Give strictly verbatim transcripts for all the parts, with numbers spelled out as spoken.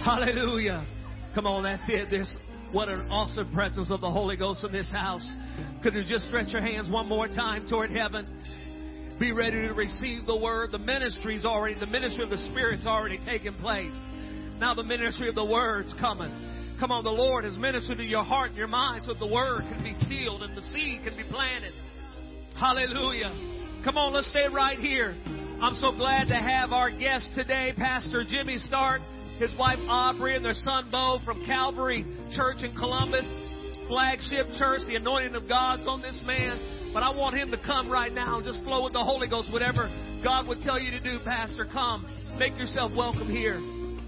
Hallelujah. Come on, that's it. There's what an awesome presence of the Holy Ghost in this house. Could you just stretch your hands one more time toward heaven? Be ready to receive the word. The ministry's already, the ministry of the Spirit's already taken place. Now the ministry of the word's coming. Come on, the Lord has ministered to your heart and your mind so the word can be sealed and the seed can be planted. Hallelujah. Come on, let's stay right here. I'm so glad to have our guest today, Pastor Jimmy Stark, his wife Aubrey, and their son Bo from Calvary Church in Columbus, flagship church. The anointing of God's on this man. But I want him to come right now and just flow with the Holy Ghost. Whatever God would tell you to do, Pastor, come. Make yourself welcome here.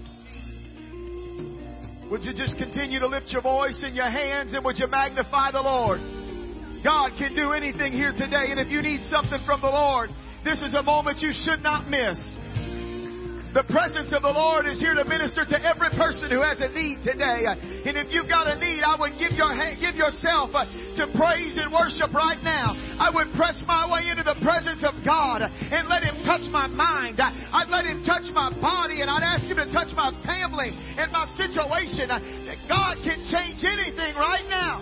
Would you just continue to lift your voice in your hands and would you magnify the Lord? God can do anything here today. And if you need something from the Lord, this is a moment you should not miss. The presence of the Lord is here to minister to every person who has a need today. And if you've got a need, I would give your give yourself to praise and worship right now. I would press my way into the presence of God and let Him touch my mind. I'd let Him touch my body, and I'd ask Him to touch my family and my situation. That God can change anything right now.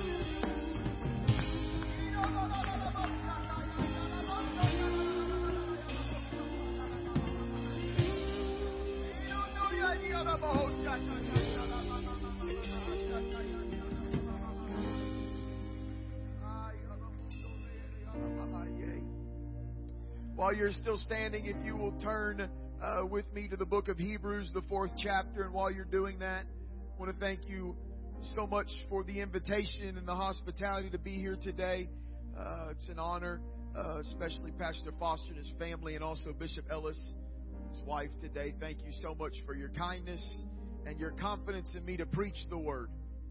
While you're still standing, if you will turn uh, with me to the book of Hebrews, the fourth chapter. And while you're doing that, I want to thank you so much for the invitation and the hospitality to be here today. Uh, it's an honor, uh, especially Pastor Foster and his family, and also Bishop Ellis, his wife, today. Thank you so much for your kindness and your confidence in me to preach the word.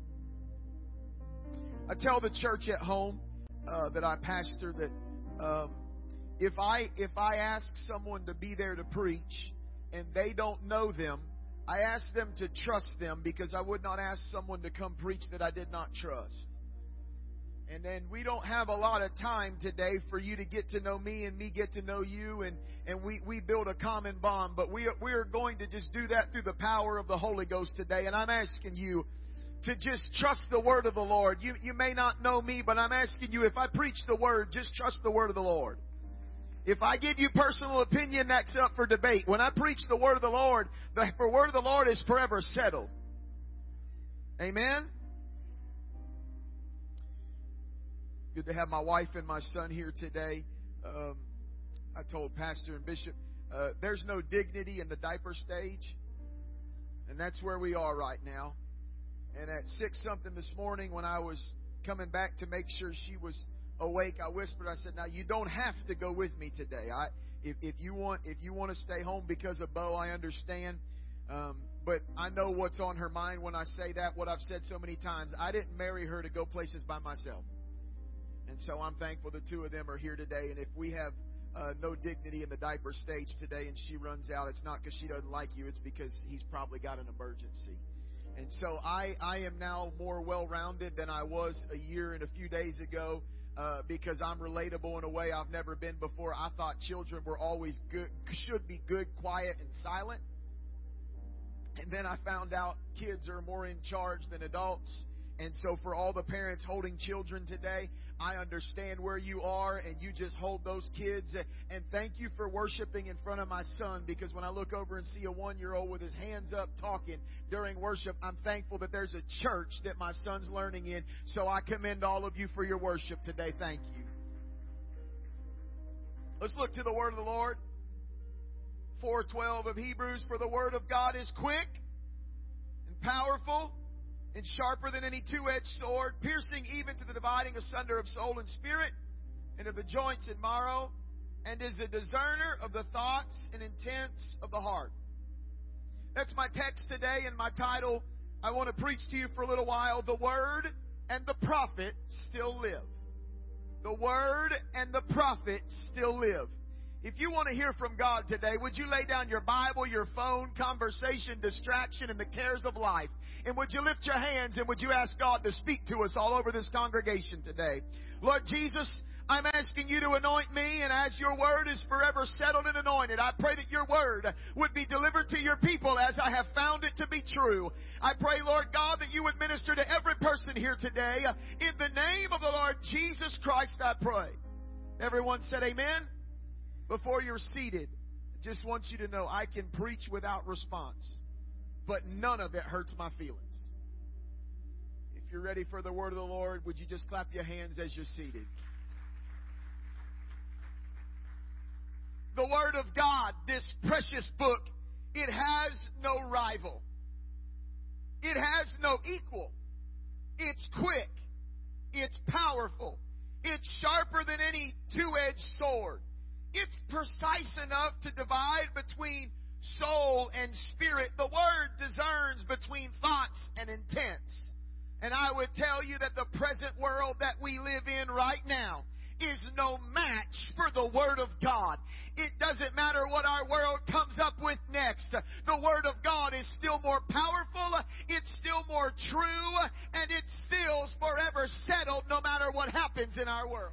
I tell the church at home uh, that I pastor that um, if I if I ask someone to be there to preach and they don't know them, I ask them to trust them, because I would not ask someone to come preach that I did not trust. And then we don't have a lot of time today for you to get to know me and me get to know you, and, and we, we build a common bond. But we are, we are going to just do that through the power of the Holy Ghost today. And I'm asking you to just trust the word of the Lord. You, you may not know me, but I'm asking you, if I preach the word, just trust the word of the Lord. If I give you personal opinion, that's up for debate. When I preach the word of the Lord, the word of the Lord is forever settled. Amen? Good to have my wife and my son here today. Um, I told Pastor and Bishop, uh, there's no dignity in the diaper stage. And that's where we are right now. And at six something this morning, when I was coming back to make sure she was awake, I whispered, I said, now you don't have to go with me today. I, if, if you want, if you want to stay home because of Bo, I understand. Um, but I know what's on her mind when I say that, what I've said so many times. I didn't marry her to go places by myself. And so I'm thankful the two of them are here today. And if we have uh, no dignity in the diaper stage today and she runs out, it's not because she doesn't like you. It's because he's probably got an emergency. And so I, I am now more well-rounded than I was a year and a few days ago. Uh, because I'm relatable in a way I've never been before. I thought children were always good, should be good, quiet, and silent. And then I found out kids are more in charge than adults. And so for all the parents holding children today, I understand where you are, and you just hold those kids. And thank you for worshiping in front of my son, because when I look over and see a one-year-old with his hands up talking during worship, I'm thankful that there's a church that my son's learning in. So I commend all of you for your worship today. Thank you. Let's look to the word of the Lord. four twelve of Hebrews, for the word of God is quick and powerful and sharper than any two-edged sword, piercing even to the dividing asunder of soul and spirit, and of the joints and marrow, and is a discerner of the thoughts and intents of the heart. That's my text today, and my title, I want to preach to you for a little while, The Word and the Prophet Still Live. The Word and the Prophet Still Live. If you want to hear from God today, would you lay down your Bible, your phone, conversation, distraction, and the cares of life? And would you lift your hands and would you ask God to speak to us all over this congregation today? Lord Jesus, I'm asking you to anoint me, and as your word is forever settled and anointed, I pray that your word would be delivered to your people as I have found it to be true. I pray, Lord God, that you would minister to every person here today. In the name of the Lord Jesus Christ, I pray. Everyone said amen. Before you're seated, I just want you to know I can preach without response, but none of it hurts my feelings. If you're ready for the word of the Lord, would you just clap your hands as you're seated? The Word of God, this precious book, it has no rival. It has no equal. It's quick. It's powerful. It's sharper than any two-edged sword. It's precise enough to divide between soul and spirit. The Word discerns between thoughts and intents. And I would tell you that the present world that we live in right now is no match for the Word of God. It doesn't matter what our world comes up with next. The Word of God is still more powerful, it's still more true, and it's still forever settled no matter what happens in our world.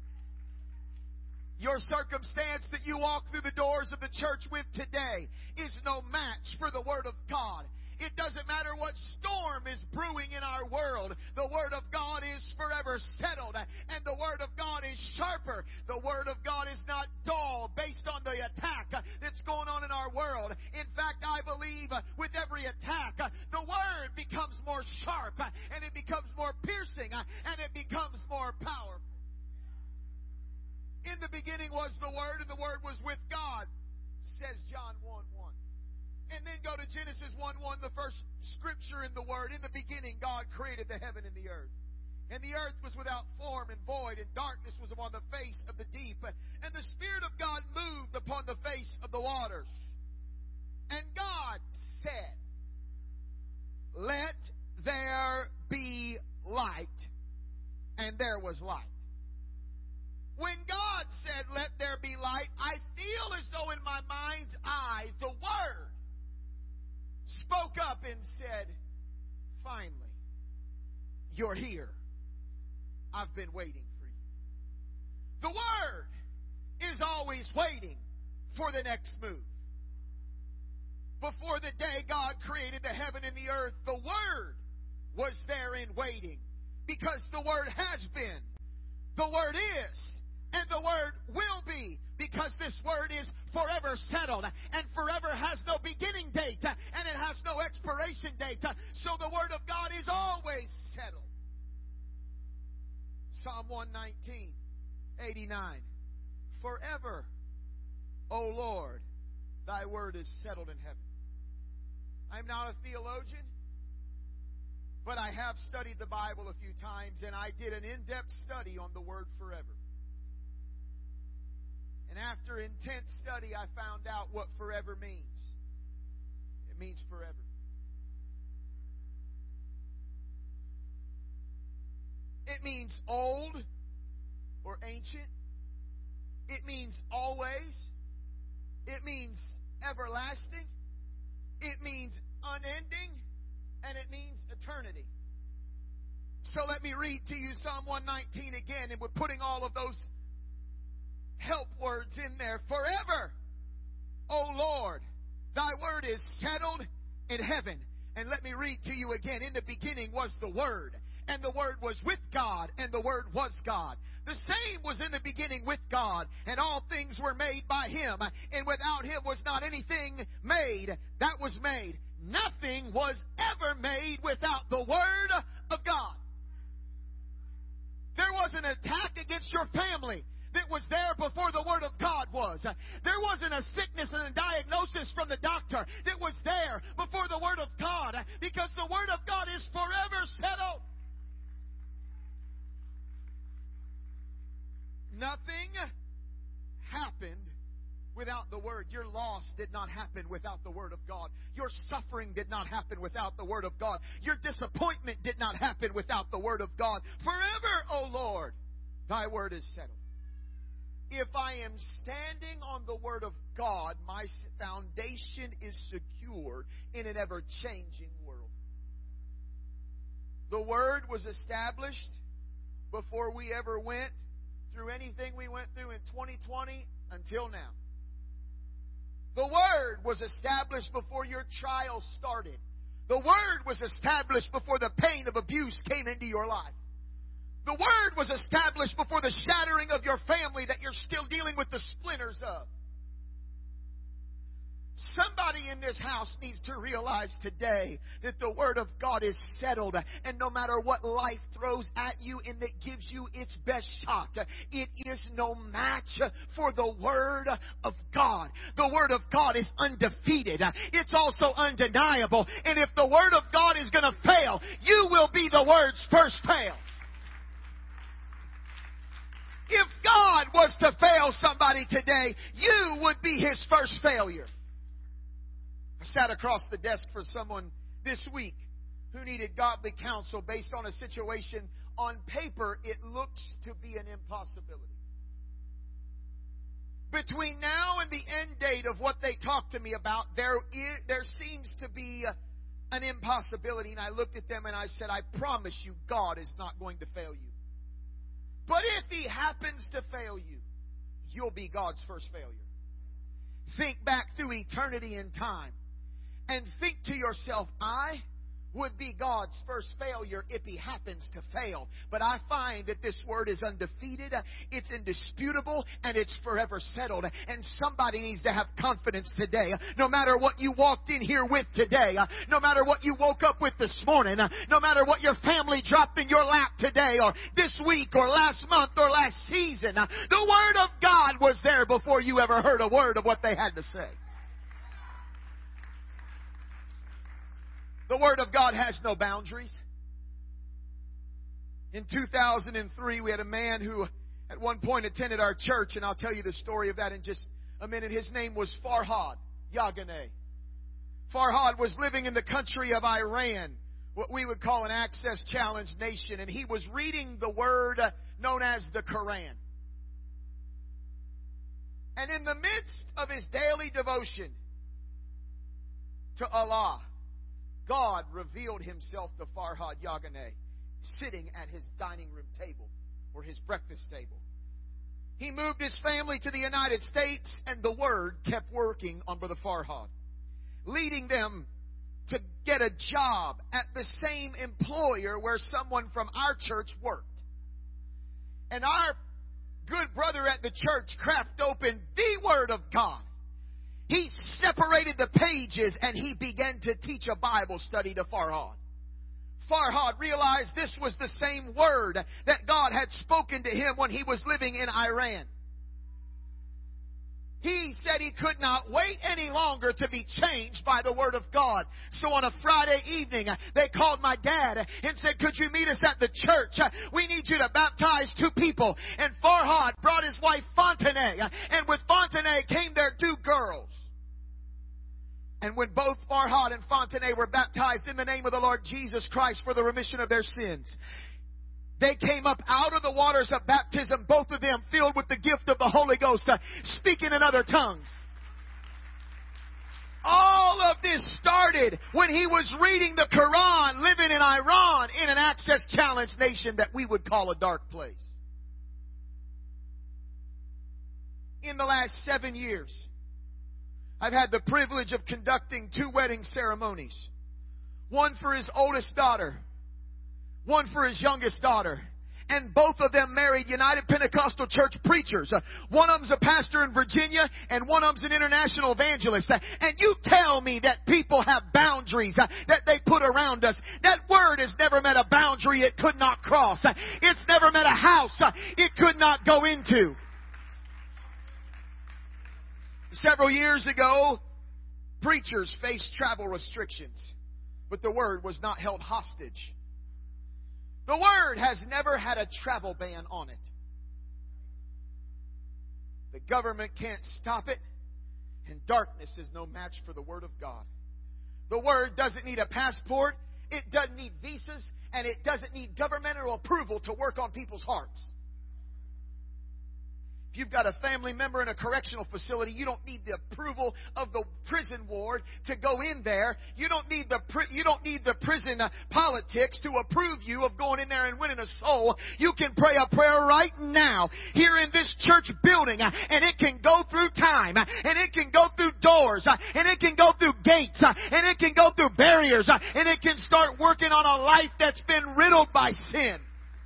Your circumstance that you walk through the doors of the church with today is no match for the Word of God. It doesn't matter what storm is brewing in our world. The Word of God is forever settled, and the Word of God is sharper. The Word of God is not dull based on the attack that's going on in our world. In fact, I believe with every attack, the Word becomes more sharp, and it becomes more piercing, and it becomes more powerful. In the beginning was the Word, and the Word was with God, says John one one. And then go to Genesis one one, the first scripture in the Word. In the beginning, God created the heaven and the earth. And the earth was without form and void, and darkness was upon the face of the deep. And the Spirit of God moved upon the face of the waters. And God said, "Let there be light." And there was light. When God said, "Let there be light," I feel as though in my mind's eye, the Word spoke up and said, "Finally, you're here. I've been waiting for you." The Word is always waiting for the next move. Before the day God created the heaven and the earth, the Word was there in waiting, because the Word has been, the Word is, and the Word will be, because this Word is forever settled and forever has no beginning date and it has no expiration date. So the Word of God is always settled. Psalm one nineteen, eighty-nine. Forever, O Lord, thy word is settled in heaven. I'm not a theologian, but I have studied the Bible a few times, and I did an in-depth study on the word forever. And after intense study, I found out what forever means. It means forever. It means old or ancient. It means always. It means everlasting. It means unending. And it means eternity. So let me read to you Psalm one nineteen again, and we're putting all of those help words in there. Forever, O Lord, thy word is settled in heaven. And let me read to you again. In the beginning was the Word, and the Word was with God, and the Word was God. The same was in the beginning with God, and all things were made by Him, and without Him was not anything made that was made. Nothing was ever made without the Word of God. There was an attack against your family that was there before the Word of God was. There wasn't a sickness and a diagnosis from the doctor that was there before the Word of God, because the Word of God is forever settled. Nothing happened without the Word. Your loss did not happen without the Word of God. Your suffering did not happen without the Word of God. Your disappointment did not happen without the Word of God. Forever, O Lord, thy Word is settled. If I am standing on the Word of God, my foundation is secure in an ever-changing world. The Word was established before we ever went through anything we went through in twenty twenty until now. The Word was established before your trial started. The Word was established before the pain of abuse came into your life. The Word was established before the shattering of your family that you're still dealing with the splinters of. Somebody in this house needs to realize today that the Word of God is settled, and no matter what life throws at you and that gives you its best shot, it is no match for the Word of God. The Word of God is undefeated. It's also undeniable. And if the Word of God is going to fail, you will be the Word's first fail. If God was to fail somebody today, you would be His first failure. I sat across the desk for someone this week who needed godly counsel based on a situation. On paper, it looks to be an impossibility. Between now and the end date of what they talked to me about, there is, there seems to be an impossibility. And I looked at them and I said, I promise you, God is not going to fail you. But if He happens to fail you, you'll be God's first failure. Think back through eternity and time and think to yourself, I would be God's first failure if He happens to fail. But I find that this Word is undefeated, it's indisputable, and it's forever settled. And somebody needs to have confidence today. No matter what you walked in here with today, no matter what you woke up with this morning, no matter what your family dropped in your lap today, or this week, or last month, or last season, the Word of God was there before you ever heard a word of what they had to say. The Word of God has no boundaries. In two thousand three, we had a man who at one point attended our church, and I'll tell you the story of that in just a minute. His name was Farhad Yaganeh. Farhad was living in the country of Iran, what we would call an access challenged nation, and he was reading the word known as the Quran. And in the midst of his daily devotion to Allah, God revealed Himself to Farhad Yaganeh sitting at his dining room table or his breakfast table. He moved his family to the United States, and the Word kept working on Brother Farhad, leading them to get a job at the same employer where someone from our church worked. And our good brother at the church cracked open the Word of God. He separated the pages and he began to teach a Bible study to Farhad. Farhad realized this was the same word that God had spoken to him when he was living in Iran. He said he could not wait any longer to be changed by the Word of God. So on a Friday evening, they called my dad and said, could you meet us at the church? We need you to baptize two people. And Farhad brought his wife Fontenay. And with Fontenay came their two girls. And when both Farhad and Fontenay were baptized in the name of the Lord Jesus Christ for the remission of their sins, they came up out of the waters of baptism, both of them filled with the gift of the Holy Ghost, uh, speaking in other tongues. All of this started when he was reading the Quran, living in Iran, in an access challenged nation that we would call a dark place. In the last seven years, I've had the privilege of conducting two wedding ceremonies. One for his oldest daughter, one for his youngest daughter. And both of them married United Pentecostal Church preachers. Uh, one of them's a pastor in Virginia, and one of them's an international evangelist. Uh, and you tell me that people have boundaries uh, that they put around us. That word has never met a boundary it could not cross. Uh, it's never met a house uh, it could not go into. Several years ago, preachers faced travel restrictions, but the word was not held hostage. The Word has never had a travel ban on it. The government can't stop it, and darkness is no match for the Word of God. The Word doesn't need a passport, it doesn't need visas, and it doesn't need governmental approval to work on people's hearts. If you've got a family member in a correctional facility, you don't need the approval of the prison ward to go in there. You don't need the pri- you don't need the prison uh, politics to approve you of going in there and winning a soul. You can pray a prayer right now here in this church building, uh, and it can go through time, uh, and it can go through doors, uh, and it can go through gates, uh, and it can go through barriers, uh, and it can start working on a life that's been riddled by sin.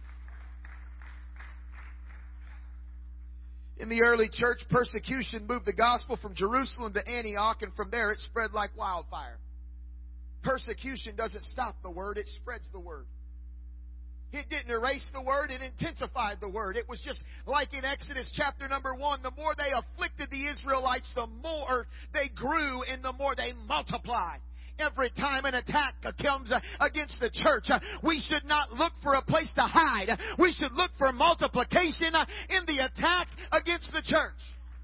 In the early church, persecution moved the gospel from Jerusalem to Antioch, and from there it spread like wildfire. Persecution doesn't stop the word, it spreads the word. It didn't erase the word, it intensified the word. It was just like in Exodus chapter number one, the more they afflicted the Israelites, the more they grew and the more they multiplied. Every time an attack comes against the church, we should not look for a place to hide. We should look for multiplication in the attack against the church.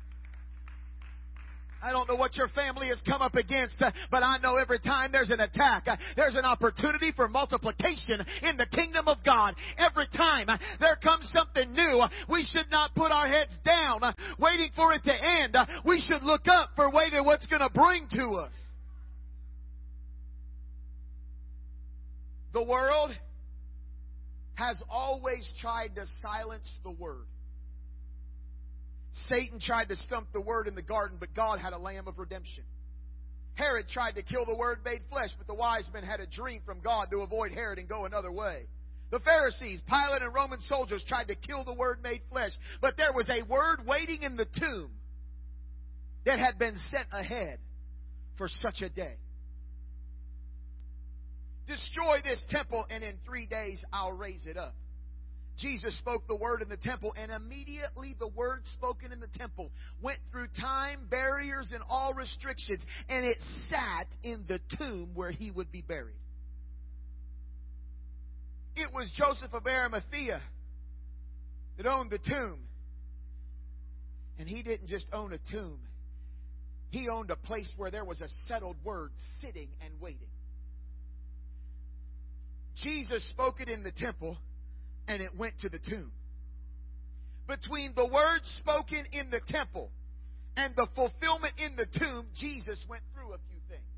I don't know what your family has come up against, but I know every time there's an attack, there's an opportunity for multiplication in the kingdom of God. Every time there comes something new, we should not put our heads down waiting for it to end. We should look up for waiting what's going to bring to us. The world has always tried to silence the word. Satan tried to stump the word in the garden, but God had a lamb of redemption. Herod tried to kill the word made flesh, but the wise men had a dream from God to avoid Herod and go another way. The Pharisees, Pilate, and Roman soldiers tried to kill the word made flesh, but there was a word waiting in the tomb that had been sent ahead for such a day. Destroy this temple, and in three days I'll raise it up. Jesus spoke the word in the temple, and immediately the word spoken in the temple went through time, barriers, and all restrictions, and it sat in the tomb where he would be buried. It was Joseph of Arimathea that owned the tomb. And he didn't just own a tomb. He owned a place where there was a settled word sitting and waiting. Jesus spoke it in the temple, and it went to the tomb. Between the words spoken in the temple and the fulfillment in the tomb, Jesus went through a few things.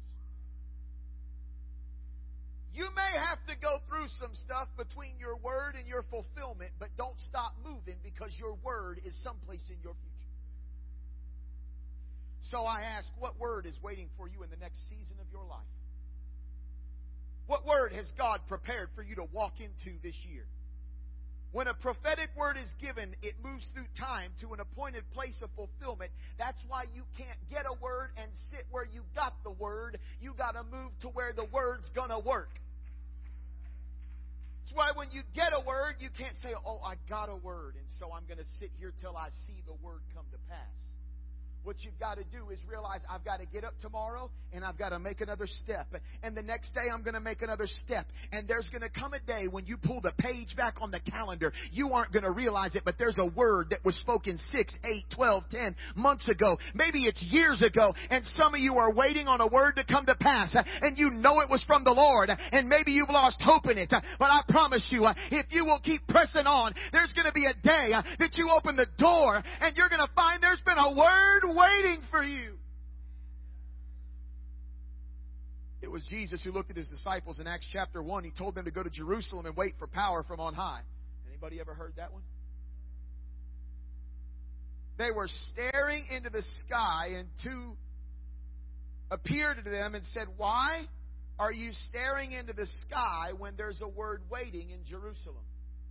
You may have to go through some stuff between your word and your fulfillment, but don't stop moving, because your word is someplace in your future. So I ask, what word is waiting for you in the next season of your life? What word has God prepared for you to walk into this year? When a prophetic word is given, it moves through time to an appointed place of fulfillment. That's why you can't get a word and sit where you got the word. You got to move to where the word's going to work. That's why when you get a word, you can't say, oh, I got a word, and so I'm going to sit here till I see the word come to pass. What you've got to do is realize, I've got to get up tomorrow and I've got to make another step. And the next day I'm going to make another step. And there's going to come a day when you pull the page back on the calendar. You aren't going to realize it, but there's a word that was spoken six, eight, twelve, ten months ago. Maybe it's years ago. And some of you are waiting on a word to come to pass. And you know it was from the Lord. And maybe you've lost hope in it. But I promise you, if you will keep pressing on, there's going to be a day that you open the door and you're going to find there's been a word waiting for you. It was Jesus who looked at his disciples in Acts chapter one. He told them to go to Jerusalem and wait for power from on high. Anybody ever heard that one? They were staring into the sky, and two appeared to them and said, "Why are you staring into the sky when there's a word waiting in Jerusalem?"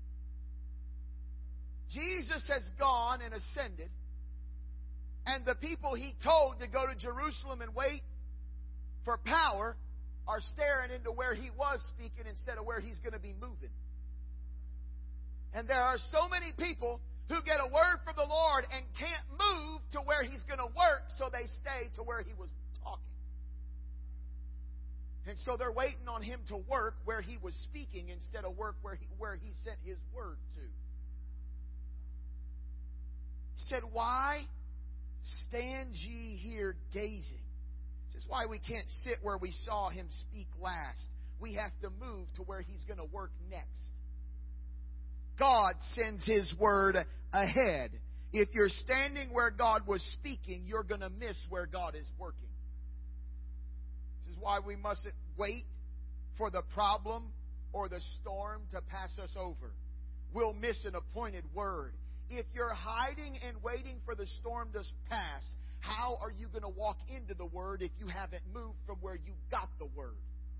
Jesus has gone and ascended. And the people he told to go to Jerusalem and wait for power are staring into where he was speaking instead of where he's going to be moving. And there are so many people who get a word from the Lord and can't move to where he's going to work, so they stay to where he was talking. And so they're waiting on him to work where he was speaking instead of work where he, where he sent his word to. He said, "Why stand ye here gazing?" This is why we can't sit where we saw him speak last. We have to move to where he's going to work next. God sends his word ahead. If you're standing where God was speaking, you're going to miss where God is working. This is why we mustn't wait for the problem or the storm to pass us over. We'll miss an appointed word. If you're hiding and waiting for the storm to pass, how are you going to walk into the word if you haven't moved from where you got the word?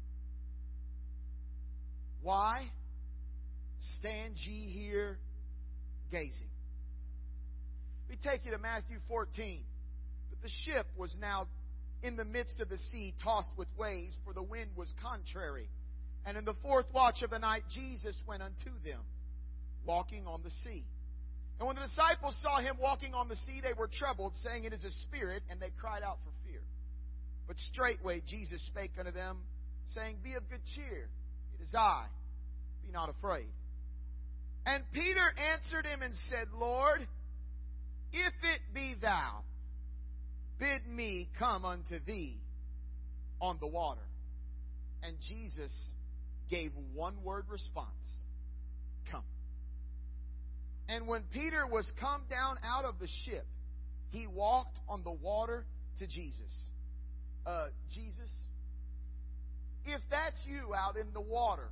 Why? Stand ye here gazing. We take you to Matthew fourteen. But the ship was now in the midst of the sea, tossed with waves, for the wind was contrary. And in the fourth watch of the night, Jesus went unto them, walking on the sea. And when the disciples saw him walking on the sea, they were troubled, saying, It is a spirit, and they cried out for fear. But straightway Jesus spake unto them, saying, Be of good cheer, it is I, be not afraid. And Peter answered him and said, Lord, if it be thou, bid me come unto thee on the water. And Jesus gave one word response, come. And when Peter was come down out of the ship, he walked on the water to Jesus. Uh, Jesus, if that's you out in the water,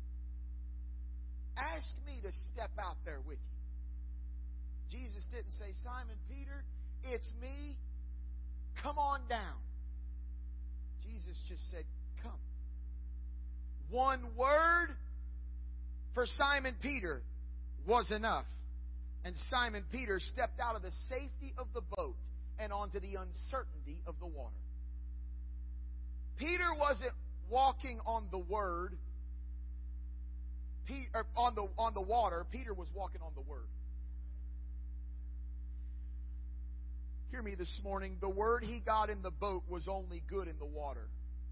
ask me to step out there with you. Jesus didn't say, Simon Peter, it's me. Come on down. Jesus just said, come. One word for Simon Peter was enough. And Simon Peter stepped out of the safety of the boat and onto the uncertainty of the water. Peter wasn't walking on the word, Peter, on the on the water. Peter was walking on the word. Hear me this morning. The word he got in the boat was only good in the water.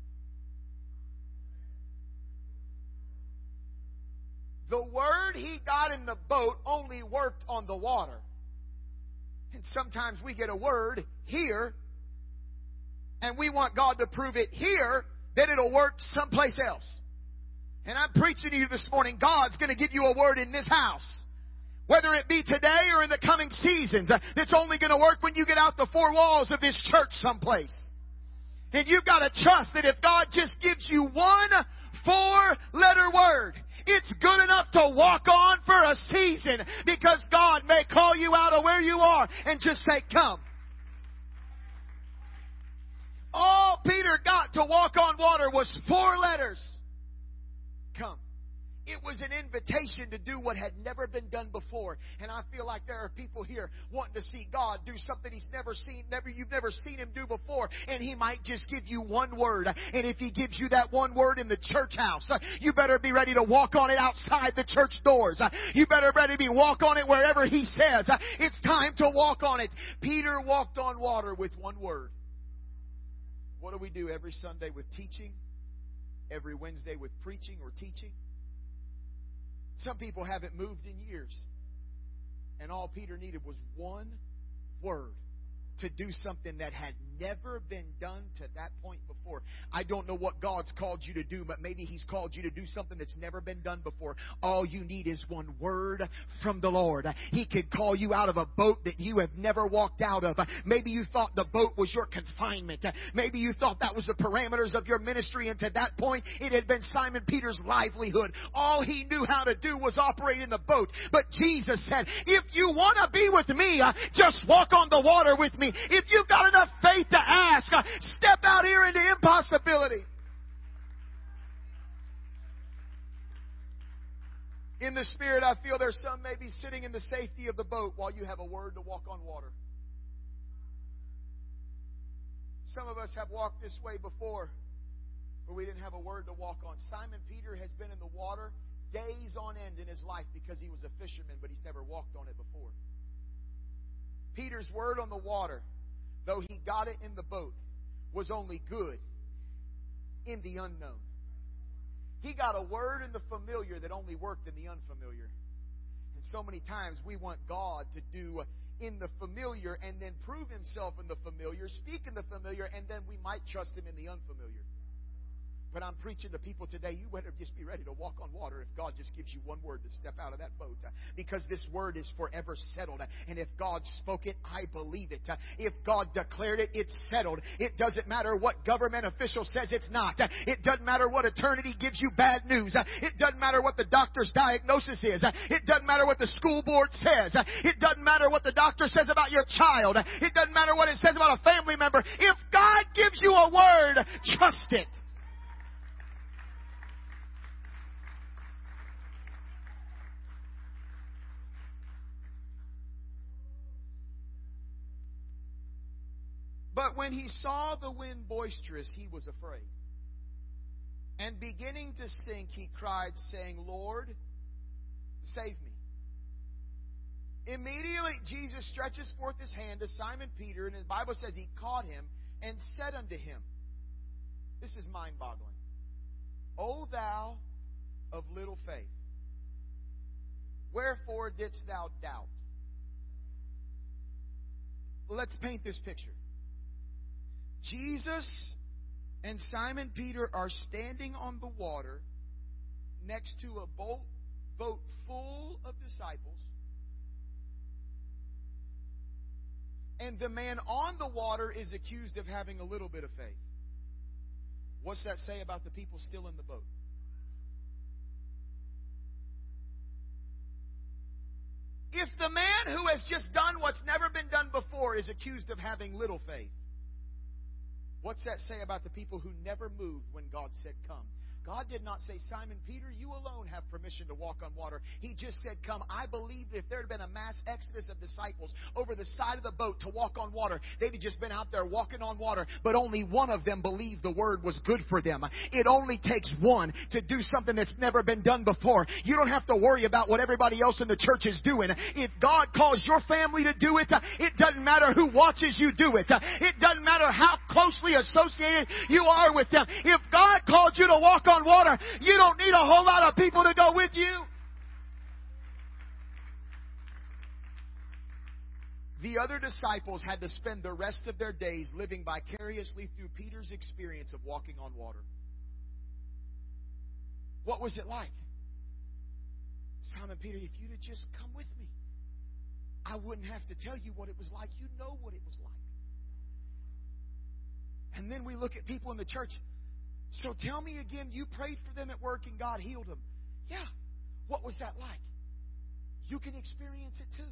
The word he got in the boat only worked on the water. And sometimes we get a word here, and we want God to prove it here, that it'll work someplace else. And I'm preaching to you this morning, God's going to give you a word in this house, whether it be today or in the coming seasons, that's only going to work when you get out the four walls of this church someplace. And you've got to trust that if God just gives you one four-letter word, it's good enough to walk on for a season, because God may call you out of where you are and just say, come. All Peter got to walk on water was four letters. Come. It was an invitation to do what had never been done before. And I feel like there are people here wanting to see God do something He's never seen, never you've never seen Him do before. And He might just give you one word. And if He gives you that one word in the church house, you better be ready to walk on it outside the church doors. You better be ready to walk on it wherever He says. It's time to walk on it. Peter walked on water with one word. What do we do every Sunday with teaching? Every Wednesday with preaching or teaching? Some people haven't moved in years. And all Peter needed was one word to do something that had never been done to that point before. I don't know what God's called you to do, but maybe He's called you to do something that's never been done before. All you need is one word from the Lord. He could call you out of a boat that you have never walked out of. Maybe you thought the boat was your confinement. Maybe you thought that was the parameters of your ministry, and to that point it had been Simon Peter's livelihood. All he knew how to do was operate in the boat. But Jesus said, if you want to be with me, just walk on the water with me. If you've got enough faith to ask, uh, step out here into impossibility. In the Spirit, I feel there's some maybe sitting in the safety of the boat while you have a word to walk on water. Some of us have walked this way before, where we didn't have a word to walk on. Simon Peter has been in the water days on end in his life because he was a fisherman, but he's never walked on it before. Peter's word on the water, though he got it in the boat, was only good in the unknown. He got a word in the familiar that only worked in the unfamiliar. And so many times we want God to do in the familiar and then prove Himself in the familiar, speak in the familiar, and then we might trust Him in the unfamiliar. But I'm preaching to people today, you better just be ready to walk on water if God just gives you one word to step out of that boat. Because this word is forever settled. And if God spoke it, I believe it. If God declared it, it's settled. It doesn't matter what government official says it's not. It doesn't matter what eternity gives you bad news. It doesn't matter what the doctor's diagnosis is. It doesn't matter what the school board says. It doesn't matter what the doctor says about your child. It doesn't matter what it says about a family member. If God gives you a word, trust it. But when he saw the wind boisterous, he was afraid. And beginning to sink, he cried, saying, Lord, save me. Immediately Jesus stretches forth his hand to Simon Peter, and the Bible says he caught him and said unto him, this is mind-boggling, O thou of little faith, wherefore didst thou doubt? Let's paint this picture. Jesus and Simon Peter are standing on the water next to a boat, boat full of disciples. And the man on the water is accused of having a little bit of faith. What's that say about the people still in the boat? If the man who has just done what's never been done before is accused of having little faith, what's that say about the people who never moved when God said, come? God did not say, Simon Peter, you alone have permission to walk on water. He just said, come. I believe if there had been a mass exodus of disciples over the side of the boat to walk on water, they'd have just been out there walking on water. But only one of them believed the word was good for them. It only takes one to do something that's never been done before. You don't have to worry about what everybody else in the church is doing. If God calls your family to do it, it doesn't matter who watches you do it. It doesn't matter how closely associated you are with them. If God called you to walk on water, you don't need a whole lot of people to go with you. The other disciples had to spend the rest of their days living vicariously through Peter's experience of walking on water. What was it like? Simon Peter, if you'd have just come with me, I wouldn't have to tell you what it was like. You know what it was like. And then we look at people in the church. So tell me again, you prayed for them at work and God healed them. Yeah. What was that like? You can experience it too.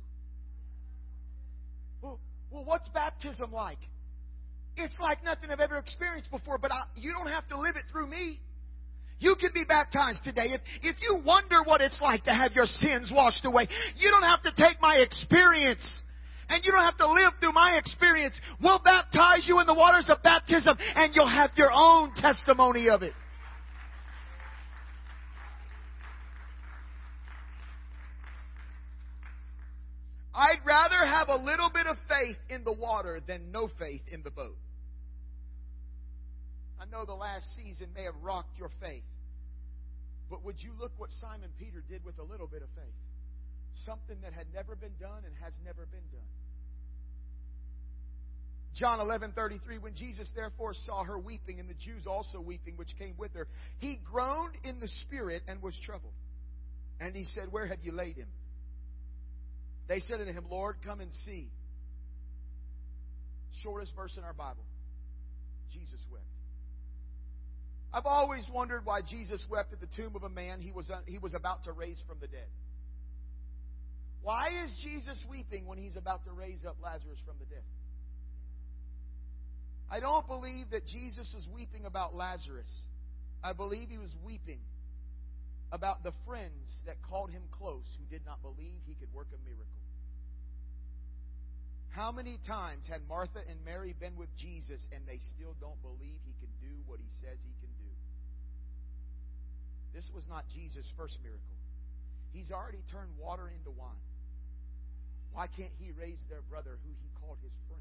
Well, well what's baptism like? It's like nothing I've ever experienced before, but I, you don't have to live it through me. You can be baptized today. If, if you wonder what it's like to have your sins washed away, you don't have to take my experience. And you don't have to live through my experience. We'll baptize you in the waters of baptism, and you'll have your own testimony of it. I'd rather have a little bit of faith in the water than no faith in the boat. I know the last season may have rocked your faith. But would you look what Simon Peter did with a little bit of faith? Something that had never been done and has never been done. John eleven thirty-three, when Jesus therefore saw her weeping, and the Jews also weeping, which came with her, he groaned in the spirit and was troubled. And he said, where have you laid him? They said unto him, Lord, come and see. Shortest verse in our Bible. Jesus wept. I've always wondered why Jesus wept at the tomb of a man he was, he was about to raise from the dead. Why is Jesus weeping when he's about to raise up Lazarus from the dead? I don't believe that Jesus was weeping about Lazarus. I believe he was weeping about the friends that called him close who did not believe he could work a miracle. How many times had Martha and Mary been with Jesus and they still don't believe he can do what he says he can do? This was not Jesus' first miracle. He's already turned water into wine. Why can't he raise their brother who he called his friend?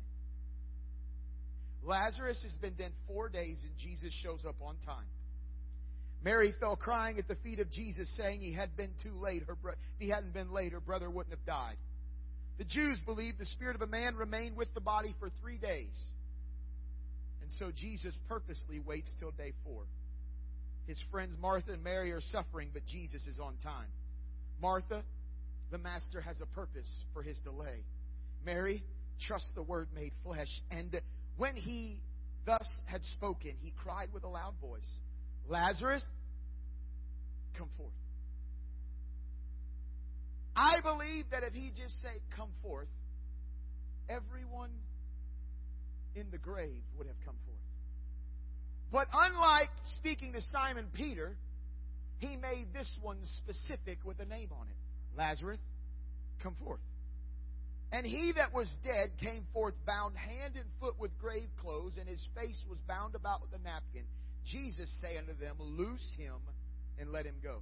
Lazarus has been dead four days and Jesus shows up on time. Mary fell crying at the feet of Jesus, saying he had been too late. Her bro- if he hadn't been late, her brother wouldn't have died. The Jews believed the spirit of a man remained with the body for three days. And so Jesus purposely waits till day four. His friends Martha and Mary are suffering, but Jesus is on time. Martha, the Master has a purpose for His delay. Mary, trust the Word made flesh. And when He thus had spoken, He cried with a loud voice, Lazarus, come forth. I believe that if He just said, come forth, everyone in the grave would have come forth. But unlike speaking to Simon Peter, He made this one specific with a name on it. Lazarus, come forth. And he that was dead came forth bound hand and foot with grave clothes, and his face was bound about with a napkin. Jesus say unto them, loose him and let him go.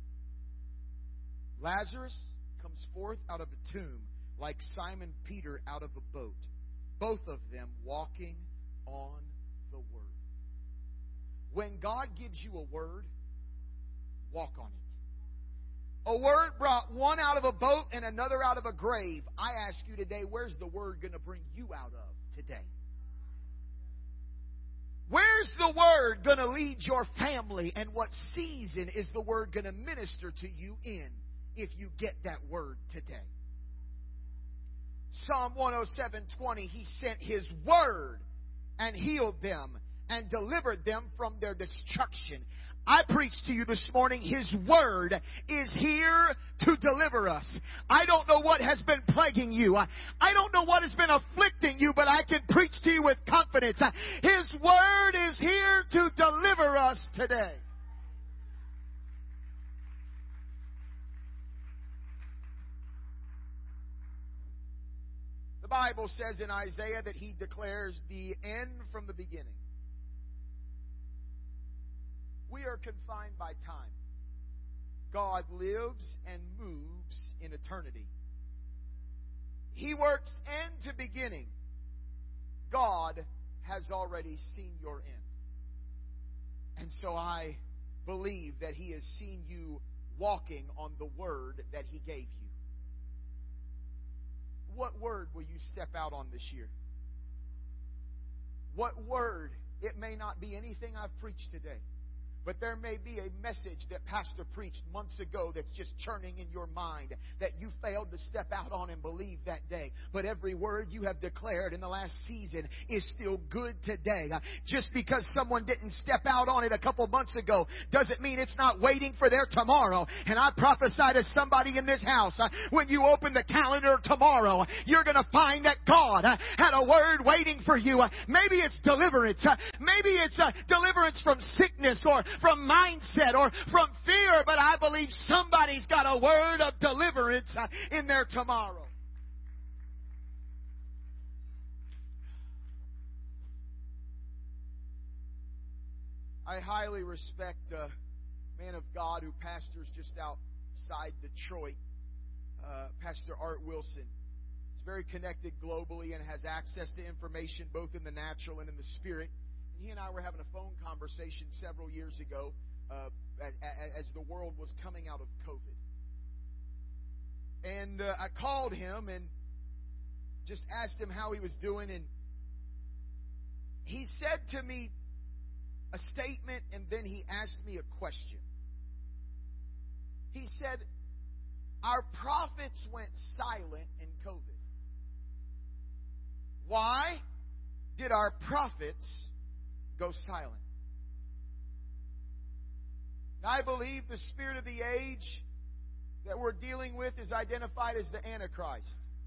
Lazarus comes forth out of a tomb like Simon Peter out of a boat, both of them walking on the Word. When God gives you a word, walk on it. A word brought one out of a boat and another out of a grave. I ask you today, where's the word going to bring you out of today? Where's the word going to lead your family? And what season is the word going to minister to you in if you get that word today? Psalm one oh seven twenty, He sent His word and healed them and delivered them from their destruction. I preach to you this morning, His Word is here to deliver us. I don't know what has been plaguing you. I don't know what has been afflicting you, but I can preach to you with confidence. His Word is here to deliver us today. The Bible says in Isaiah that He declares the end from the beginning. We are confined by time. God lives and moves in eternity. He works end to beginning. God has already seen your end. And so I believe that He has seen you walking on the word that He gave you. What word will you step out on this year? What word? It may not be anything I've preached today. But there may be a message that Pastor preached months ago that's just churning in your mind that you failed to step out on and believe that day. But every word you have declared in the last season is still good today. Just because someone didn't step out on it a couple months ago doesn't mean it's not waiting for their tomorrow. And I prophesy to somebody in this house, when you open the calendar tomorrow, you're going to find that God had a word waiting for you. Maybe it's deliverance. Maybe it's deliverance from sickness or from mindset or from fear, but I believe somebody's got a word of deliverance in their tomorrow. I highly respect a man of God who pastors just outside Detroit, uh, Pastor Art Wilson. He's very connected globally and has access to information both in the natural and in the spirit. He and I were having a phone conversation several years ago uh, as, as the world was coming out of COVID. And uh, I called him and just asked him how he was doing. And he said to me a statement, and then he asked me a question. He said, our prophets went silent in COVID. Why did our prophets go silent? Now, I believe the spirit of the age that we're dealing with is identified as the Antichrist.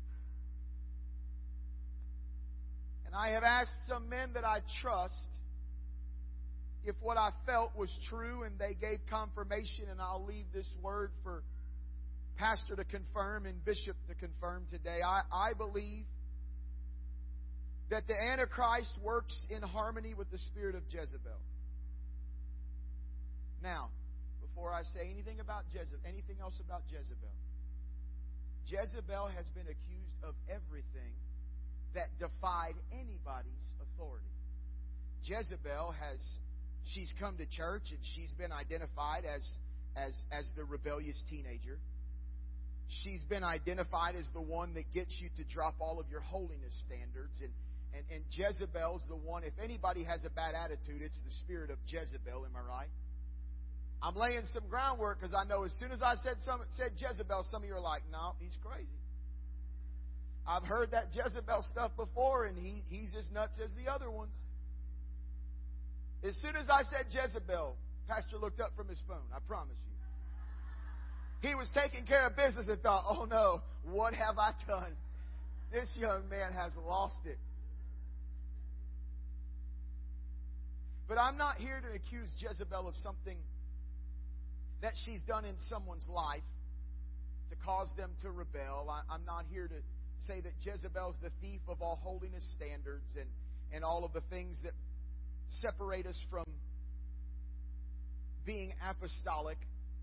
And I have asked some men that I trust if what I felt was true, and they gave confirmation, and I'll leave this word for Pastor to confirm and Bishop to confirm today. I, I believe that the Antichrist works in harmony with the spirit of Jezebel. Now, before I say anything about Jezebel, anything else about Jezebel, Jezebel has been accused of everything that defied anybody's authority. Jezebel has, she's come to church and she's been identified as, as, as the rebellious teenager. She's been identified as the one that gets you to drop all of your holiness standards. And And, and Jezebel's the one, if anybody has a bad attitude, it's the spirit of Jezebel, am I right? I'm laying some groundwork because I know as soon as I said some, said Jezebel, some of you are like, no, he's crazy. I've heard that Jezebel stuff before, and he, he's as nuts as the other ones. As soon as I said Jezebel, Pastor looked up from his phone, I promise you. He was taking care of business and thought, oh no, what have I done? This young man has lost it. But I'm not here to accuse Jezebel of something that she's done in someone's life to cause them to rebel. I, I'm not here to say that Jezebel's the thief of all holiness standards and, and all of the things that separate us from being apostolic.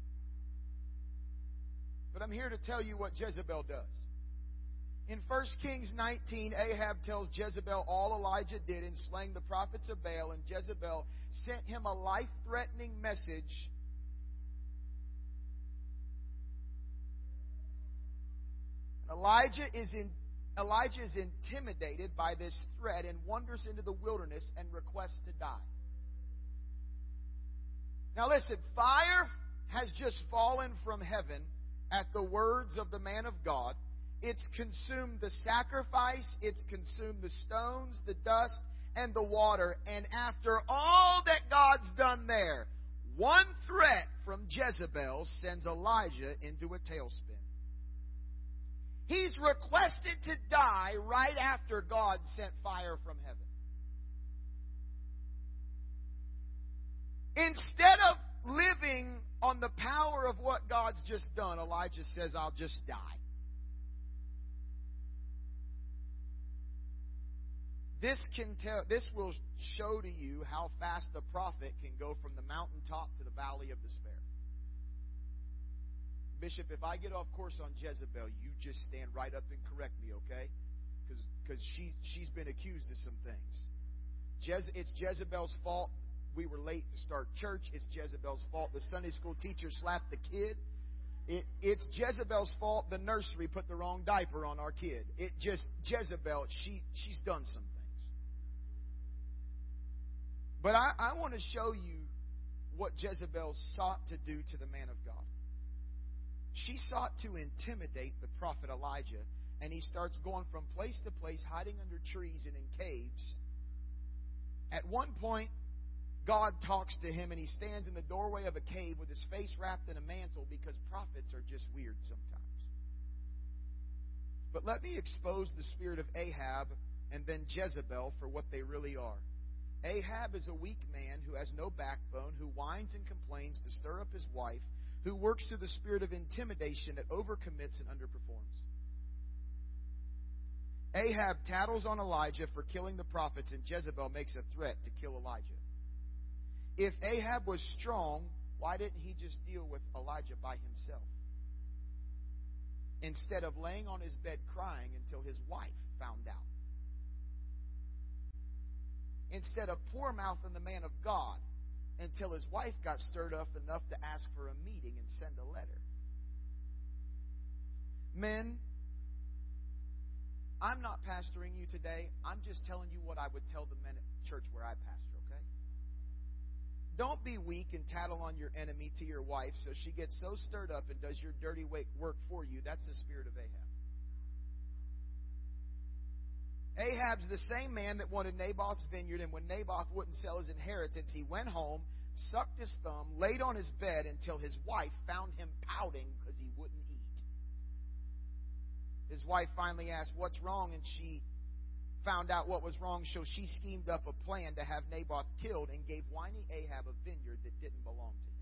But I'm here to tell you what Jezebel does. In First Kings nineteen, Ahab tells Jezebel all Elijah did in slaying the prophets of Baal, and Jezebel sent him a life-threatening message. Elijah is in, Elijah is intimidated by this threat and wanders into the wilderness and requests to die. Now listen, fire has just fallen from heaven at the words of the man of God. It's consumed the sacrifice, it's consumed the stones, the dust, and the water. And after all that God's done there, one threat from Jezebel sends Elijah into a tailspin. He's requested to die right after God sent fire from heaven. Instead of living on the power of what God's just done, Elijah says, I'll just die. This can tell. This will show to you how fast the prophet can go from the mountaintop to the valley of despair. Bishop, if I get off course on Jezebel, you just stand right up and correct me, okay? Because she, she's been accused of some things. Jez, it's Jezebel's fault we were late to start church. It's Jezebel's fault the Sunday school teacher slapped the kid. It, it's Jezebel's fault the nursery put the wrong diaper on our kid. It just, Jezebel, she, she's done some things. But I, I want to show you what Jezebel sought to do to the man of God. She sought to intimidate the prophet Elijah, and he starts going from place to place, hiding under trees and in caves. At one point, God talks to him, and he stands in the doorway of a cave with his face wrapped in a mantle, because prophets are just weird sometimes. But let me expose the spirit of Ahab and then Jezebel for what they really are. Ahab is a weak man who has no backbone, who whines and complains to stir up his wife, who works through the spirit of intimidation that overcommits and underperforms. Ahab tattles on Elijah for killing the prophets, and Jezebel makes a threat to kill Elijah. If Ahab was strong, why didn't he just deal with Elijah by himself? Instead of laying on his bed crying until his wife found out. Instead of poor mouthing the man of God until his wife got stirred up enough to ask for a meeting and send a letter. Men, I'm not pastoring you today. I'm just telling you what I would tell the men at church where I pastor, okay? Don't be weak and tattle on your enemy to your wife so she gets so stirred up and does your dirty work for you. That's the spirit of Ahab. Ahab's the same man that wanted Naboth's vineyard, and when Naboth wouldn't sell his inheritance, he went home, sucked his thumb, laid on his bed until his wife found him pouting because he wouldn't eat. His wife finally asked, "What's wrong?" And she found out what was wrong, so she schemed up a plan to have Naboth killed and gave whiny Ahab a vineyard that didn't belong to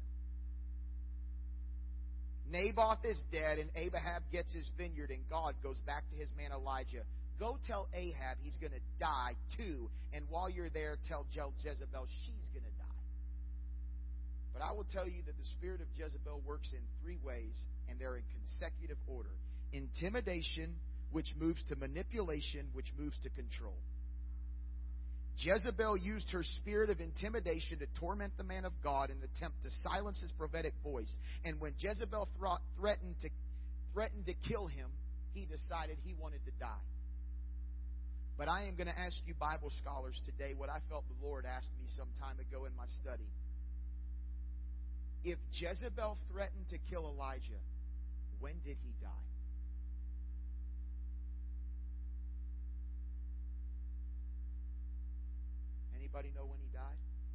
him. Naboth is dead, and Ahab gets his vineyard, and God goes back to his man Elijah. Go tell Ahab he's going to die too. And while you're there, tell Jezebel she's going to die. But I will tell you that the spirit of Jezebel works in three ways, and they're in consecutive order. Intimidation, which moves to manipulation, which moves to control. Jezebel used her spirit of intimidation to torment the man of God in an attempt to silence his prophetic voice. And when Jezebel threatened to, threatened to kill him, he decided he wanted to die. But I am going to ask you Bible scholars today what I felt the Lord asked me some time ago in my study. If Jezebel threatened to kill Elijah, when did he die? Anybody know when he died?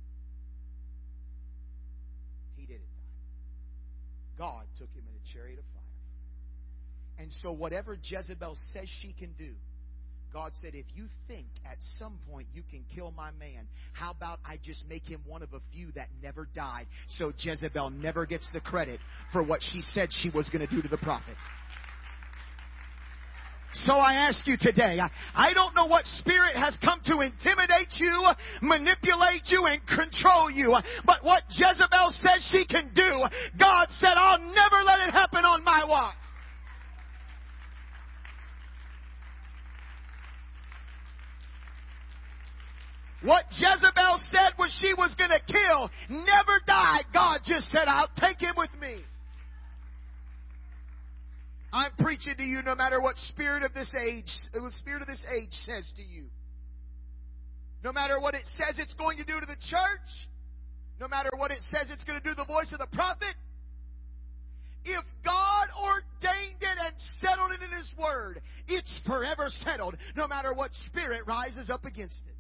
He didn't die. God took him in a chariot of fire. And so whatever Jezebel says she can do, God said, if you think at some point you can kill my man, how about I just make him one of a few that never died, so Jezebel never gets the credit for what she said she was going to do to the prophet. So I ask you today, I, I don't know what spirit has come to intimidate you, manipulate you, and control you. But what Jezebel says she can do, God said, I'll never let it happen on my watch. What Jezebel said was she was going to kill, never died. God just said, I'll take him with me. I'm preaching to you no matter what spirit of this age, the spirit of this age says to you. No matter what it says it's going to do to the church. No matter what it says it's going to do to the voice of the prophet. If God ordained it and settled it in His Word, it's forever settled, no matter what spirit rises up against it.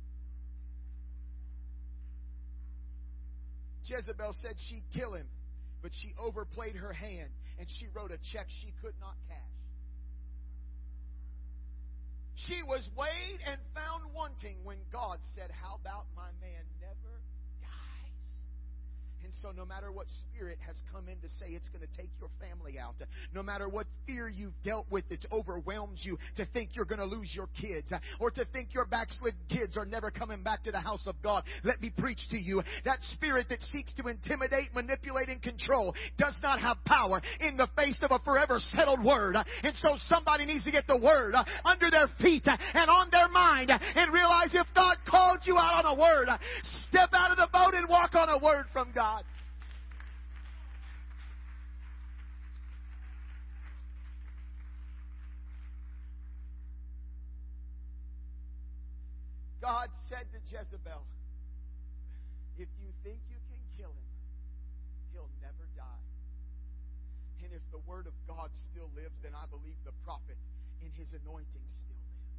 Jezebel said she'd kill him, but she overplayed her hand, and she wrote a check she could not cash. She was weighed and found wanting when God said, how about my man never dies? And so no matter what spirit has come in to say it's going to take your family out, no matter what fear you've dealt with that overwhelms you to think you're going to lose your kids, or to think your backslid kids are never coming back to the house of God, let me preach to you. That spirit that seeks to intimidate, manipulate, and control does not have power in the face of a forever settled word. And so somebody needs to get the word under their feet and on their mind and realize if God called you out on a word, step out of the boat and walk on a word from God. God said to Jezebel, if you think you can kill him, he'll never die. And if the word of God still lives, then I believe the prophet in his anointing still lives.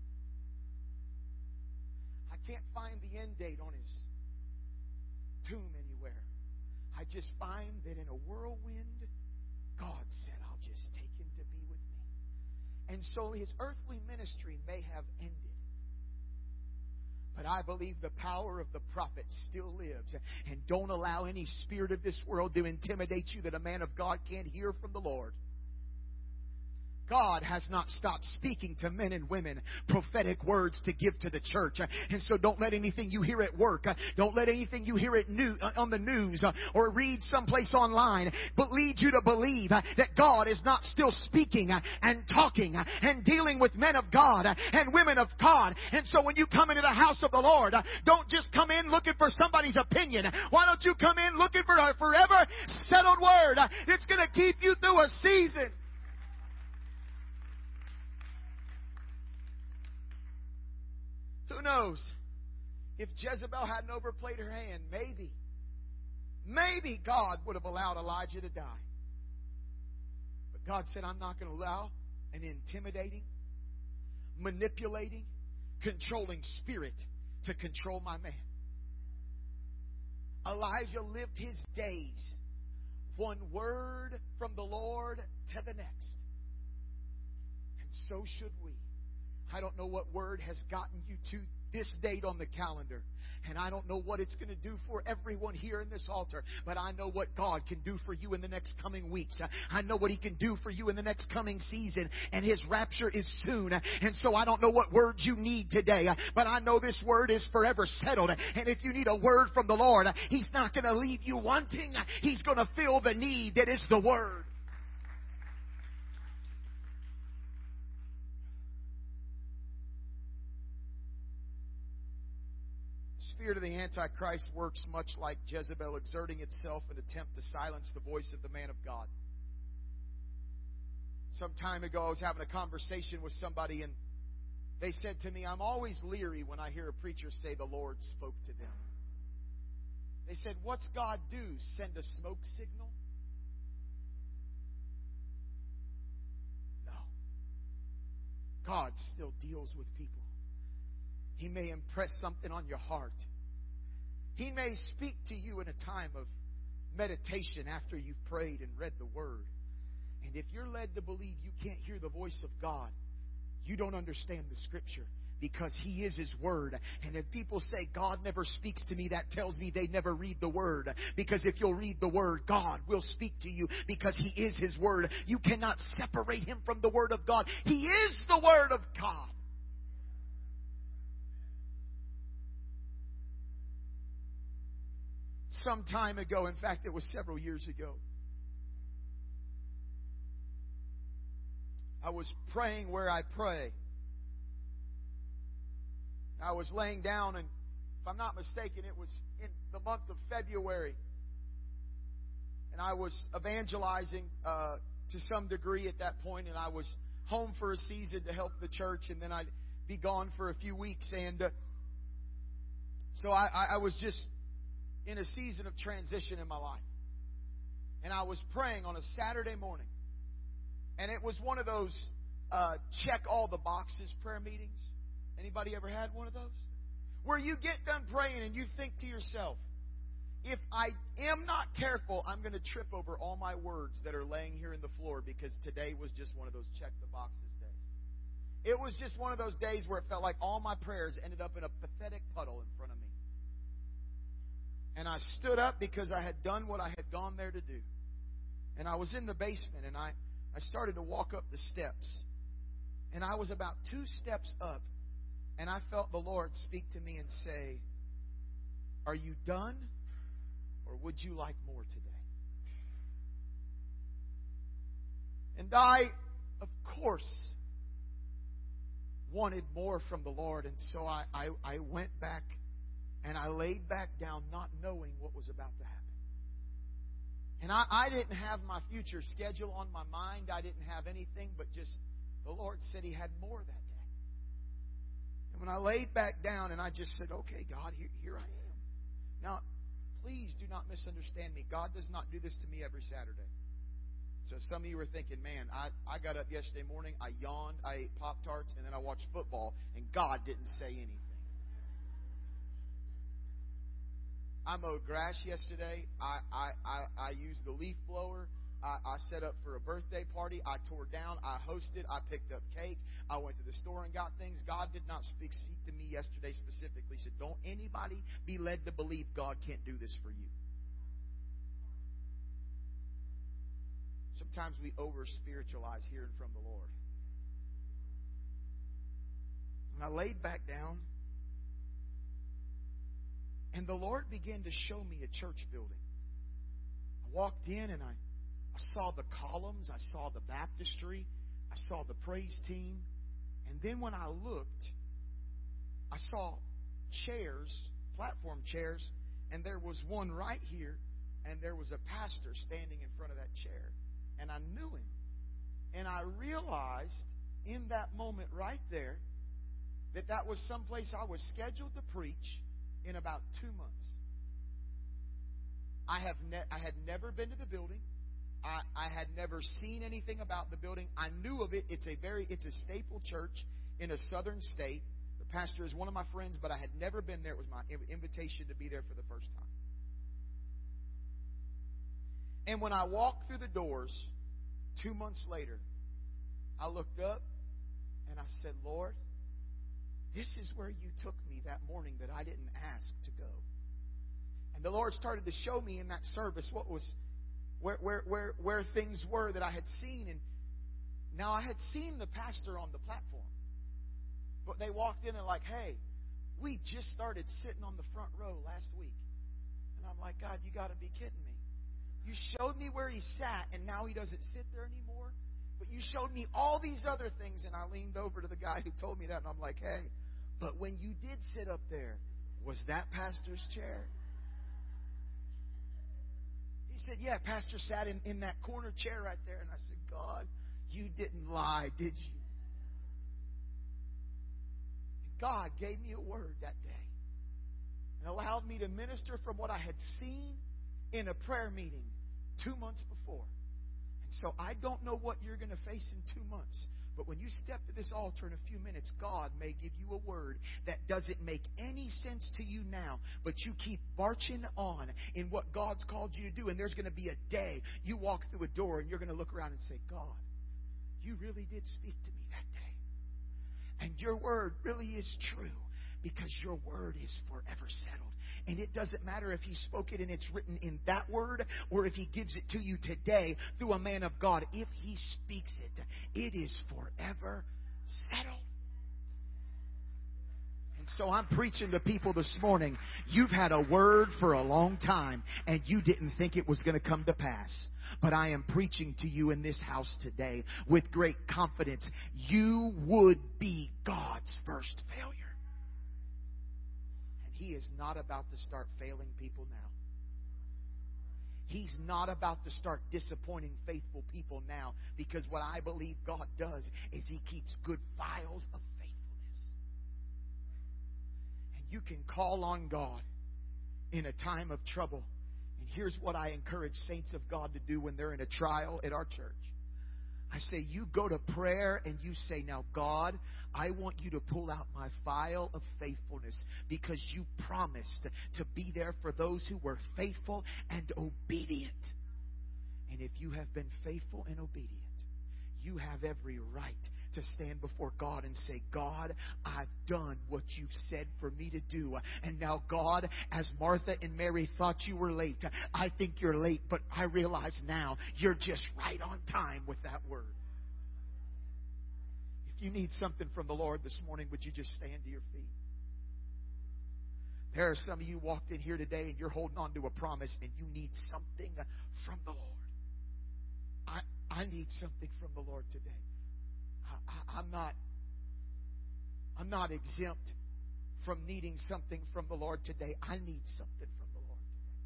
I can't find the end date on his tomb anywhere. I just find that in a whirlwind, God said, I'll just take him to be with me. And so his earthly ministry may have ended. But I believe the power of the prophet still lives. And don't allow any spirit of this world to intimidate you that a man of God can't hear from the Lord. God has not stopped speaking to men and women prophetic words to give to the church. And so don't let anything you hear at work, don't let anything you hear at new, on the news or read someplace online, but lead you to believe that God is not still speaking and talking and dealing with men of God and women of God. And so when you come into the house of the Lord, don't just come in looking for somebody's opinion. Why don't you come in looking for a forever settled word that's going to keep you through a season? Who knows? If Jezebel hadn't overplayed her hand, maybe, maybe God would have allowed Elijah to die. But God said, I'm not going to allow an intimidating, manipulating, controlling spirit to control my man. Elijah lived his days one word from the Lord to the next. And so should we. I don't know what word has gotten you to this date on the calendar. And I don't know what it's going to do for everyone here in this altar. But I know what God can do for you in the next coming weeks. I know what He can do for you in the next coming season. And His rapture is soon. And so I don't know what words you need today. But I know this word is forever settled. And if you need a word from the Lord, He's not going to leave you wanting. He's going to fill the need that is the word. The spirit of the Antichrist works much like Jezebel, exerting itself in an attempt to silence the voice of the man of God. Some time ago, I was having a conversation with somebody, and they said to me, I'm always leery when I hear a preacher say the Lord spoke to them. They said, what's God do? Send a smoke signal? No. God still deals with people. He may impress something on your heart. He may speak to you in a time of meditation after you've prayed and read the Word. And if you're led to believe you can't hear the voice of God, you don't understand the Scripture, because He is His Word. And if people say, God never speaks to me, that tells me they never read the Word. Because if you'll read the Word, God will speak to you, because He is His Word. You cannot separate Him from the Word of God. He is the Word of God. Some time ago, in fact, it was several years ago, I was praying where I pray. I was laying down, and if I'm not mistaken, it was in the month of February. And I was evangelizing uh, to some degree at that point, and I was home for a season to help the church, and then I'd be gone for a few weeks. And uh, so I, I was just in a season of transition in my life. And I was praying on a Saturday morning. And it was one of those uh, check all the boxes prayer meetings. Anybody ever had one of those? Where you get done praying and you think to yourself, if I am not careful, I'm going to trip over all my words that are laying here in the floor, because today was just one of those check the boxes days. It was just one of those days where it felt like all my prayers ended up in a pathetic puddle in front of me. And I stood up because I had done what I had gone there to do. And I was in the basement, and I, I started to walk up the steps. And I was about two steps up, and I felt the Lord speak to me and say, are you done, or would you like more today? And I, of course, wanted more from the Lord. And so I, I, I went back and I laid back down, not knowing what was about to happen. And I, I didn't have my future schedule on my mind. I didn't have anything, but just the Lord said He had more that day. And when I laid back down, and I just said, okay, God, here, here I am. Now, please do not misunderstand me. God does not do this to me every Saturday. So some of you are thinking, man, I, I got up yesterday morning, I yawned, I ate Pop-Tarts, and then I watched football, and God didn't say anything. I mowed grass yesterday. I, I, I, I used the leaf blower. I, I set up for a birthday party. I tore down. I hosted. I picked up cake. I went to the store and got things. God did not speak, speak to me yesterday specifically. He said, don't anybody be led to believe God can't do this for you. Sometimes we over-spiritualize hearing from the Lord. And I laid back down, and the Lord began to show me a church building. I walked in, and I, I saw the columns. I saw the baptistry. I saw the praise team. And then when I looked, I saw chairs, platform chairs, and there was one right here, and there was a pastor standing in front of that chair. And I knew him. And I realized in that moment right there that that was someplace I was scheduled to preach in about two months. I have ne- I had never been to the building. I, I had never seen anything about the building. I knew of it. It's a very it's a staple church in a southern state. The pastor is one of my friends, but I had never been there. It was my invitation to be there for the first time. And when I walked through the doors two months later, I looked up and I said, Lord, this is where you took me that morning that I didn't ask to go. And the Lord started to show me in that service what was where where where where things were that I had seen. And now I had seen the pastor on the platform. But they walked in and like, hey, we just started sitting on the front row last week. And I'm like, God, you got to be kidding me. You showed me where he sat, and now he doesn't sit there anymore. But you showed me all these other things, and I leaned over to the guy who told me that, and I'm like, hey, but when you did sit up there, was that pastor's chair? He said, yeah, pastor sat in, in that corner chair right there. And I said, God, you didn't lie, did you? And God gave me a word that day. and allowed me to minister from what I had seen in a prayer meeting two months before. And so I don't know what you're going to face in two months. But when you step to this altar in a few minutes, God may give you a word that doesn't make any sense to you now, but you keep marching on in what God's called you to do. And there's going to be a day you walk through a door and you're going to look around and say, God, you really did speak to me that day. And your word really is true, because your word is forever settled. And it doesn't matter if He spoke it and it's written in that word, or if He gives it to you today through a man of God. If He speaks it, it is forever settled. And so I'm preaching to people this morning. You've had a word for a long time and you didn't think it was going to come to pass. But I am preaching to you in this house today with great confidence. You would be God's first failure. He is not about to start failing people now. He's not about to start disappointing faithful people now, because what I believe God does is He keeps good files of faithfulness. And you can call on God in a time of trouble. And here's what I encourage saints of God to do when they're in a trial at our church. I say, you go to prayer and you say, now, God, I want you to pull out my file of faithfulness, because you promised to be there for those who were faithful and obedient. And if you have been faithful and obedient, you have every right to stand before God and say, God, I've done what you've said for me to do. And now, God, as Martha and Mary thought you were late, I think you're late, but I realize now you're just right on time with that word. If you need something from the Lord this morning, would you just stand to your feet? There are some of you walked in here today and you're holding on to a promise and you need something from the Lord. I, I need something from the Lord today. I, I'm not I'm not exempt from needing something from the Lord today. I need something from the Lord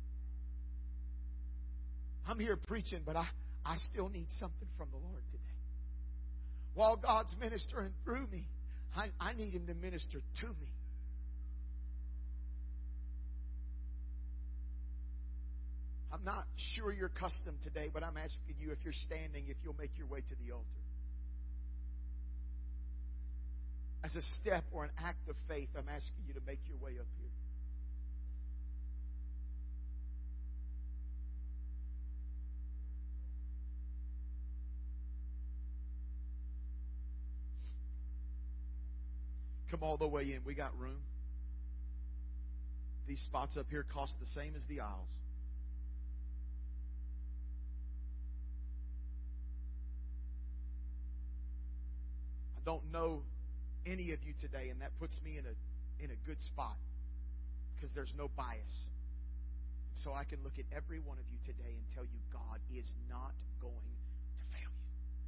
today. I'm here preaching, but I, I still need something from the Lord today. While God's ministering through me, I, I need Him to minister to me. I'm not sure you're accustomed today, but I'm asking you, if you're standing, if you'll make your way to the altar. As a step or an act of faith, I'm asking you to make your way up here. Come all the way in. We got room. These spots up here cost the same as the aisles. I don't know any of you today, and that puts me in a in a good spot, because there's no bias. So I can look at every one of you today and tell you, God is not going to fail you.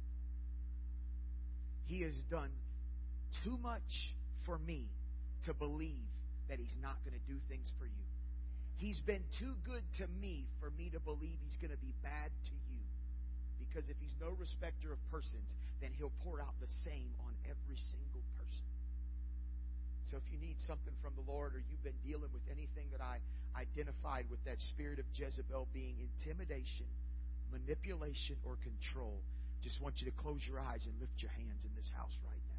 He has done too much for me to believe that He's not going to do things for you. He's been too good to me for me to believe He's going to be bad to you. Because if He's no respecter of persons, then He'll pour out the same on every single person. So if you need something from the Lord, or you've been dealing with anything that I identified with that spirit of Jezebel being intimidation, manipulation, or control, just want you to close your eyes and lift your hands in this house right now.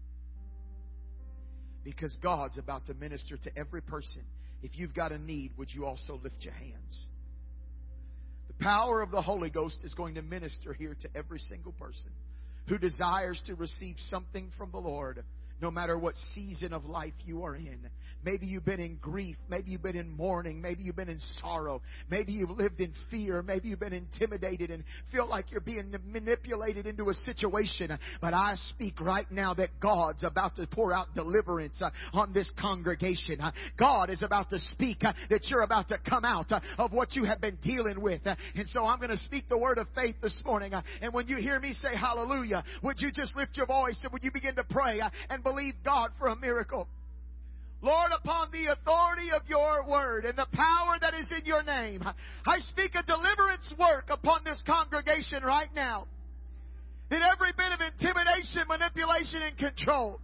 Because God's about to minister to every person. If you've got a need, would you also lift your hands? The power of the Holy Ghost is going to minister here to every single person who desires to receive something from the Lord, no matter what season of life you are in. Maybe you've been in grief. Maybe you've been in mourning. Maybe you've been in sorrow. Maybe you've lived in fear. Maybe you've been intimidated and feel like you're being manipulated into a situation. But I speak right now that God's about to pour out deliverance uh, on this congregation. Uh, God is about to speak uh, that you're about to come out uh, of what you have been dealing with. Uh, and so I'm going to speak the word of faith this morning. Uh, and when you hear me say hallelujah, would you just lift your voice and would you begin to pray uh, and believe God for a miracle? Lord, upon the authority of your word and the power that is in your name, I speak a deliverance work upon this congregation right now. That every bit of intimidation, manipulation, and control,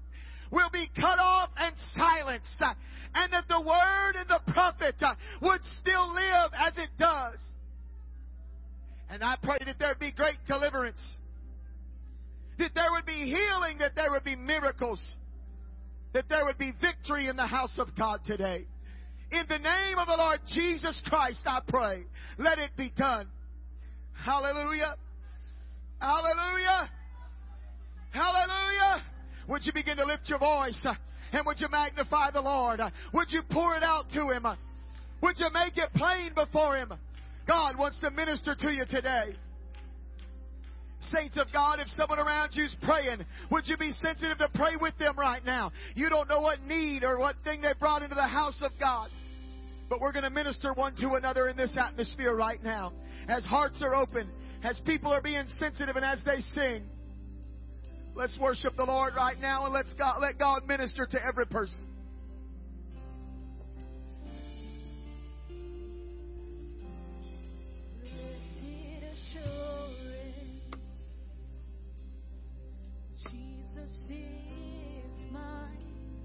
will be cut off and silenced, uh, and that the word and the prophet uh, would still live as it does. And I pray that there be great deliverance, that there would be healing, that there would be miracles, that there would be victory in the house of God today. In the name of the Lord Jesus Christ, I pray, let it be done. Hallelujah. Hallelujah. Hallelujah. Would you begin to lift your voice uh, and would you magnify the Lord? Uh, would you pour it out to Him? Uh, would you make it plain before Him? God wants to minister to you today. Saints of God, if someone around you is praying, would you be sensitive to pray with them right now? You don't know what need or what thing they brought into the house of God. But we're going to minister one to another in this atmosphere right now. As hearts are open, as people are being sensitive, and as they sing, let's worship the Lord right now and let's God, let God minister to every person. Jesus is mine.